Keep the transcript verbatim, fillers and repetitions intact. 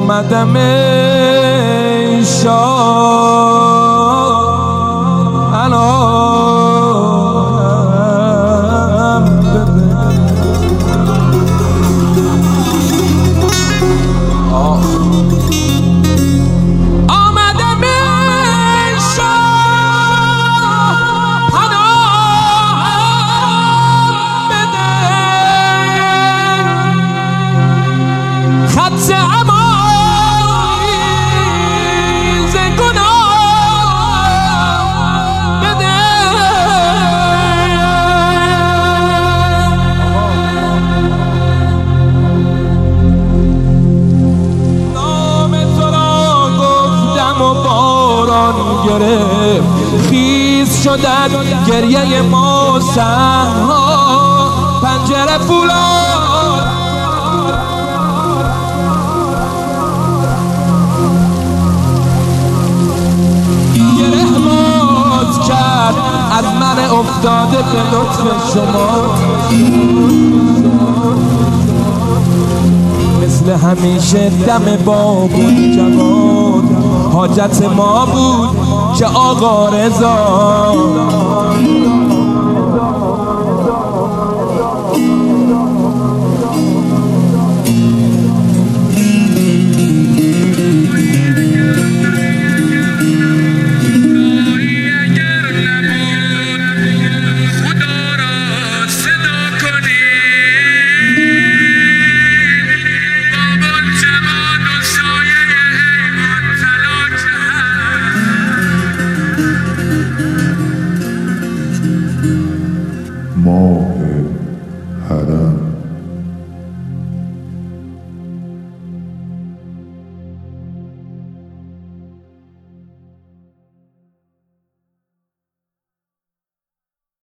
آمدم ای شاه انام بده. آمدم ای شاه پناه بده. خط خیز شدن گریه ما صحرا پنجره فولاد گره باز کرد از من افتاده به لطف شما. مثل همیشه دم بابون جواد حاجت ما بود که آقا رضا ماه حرم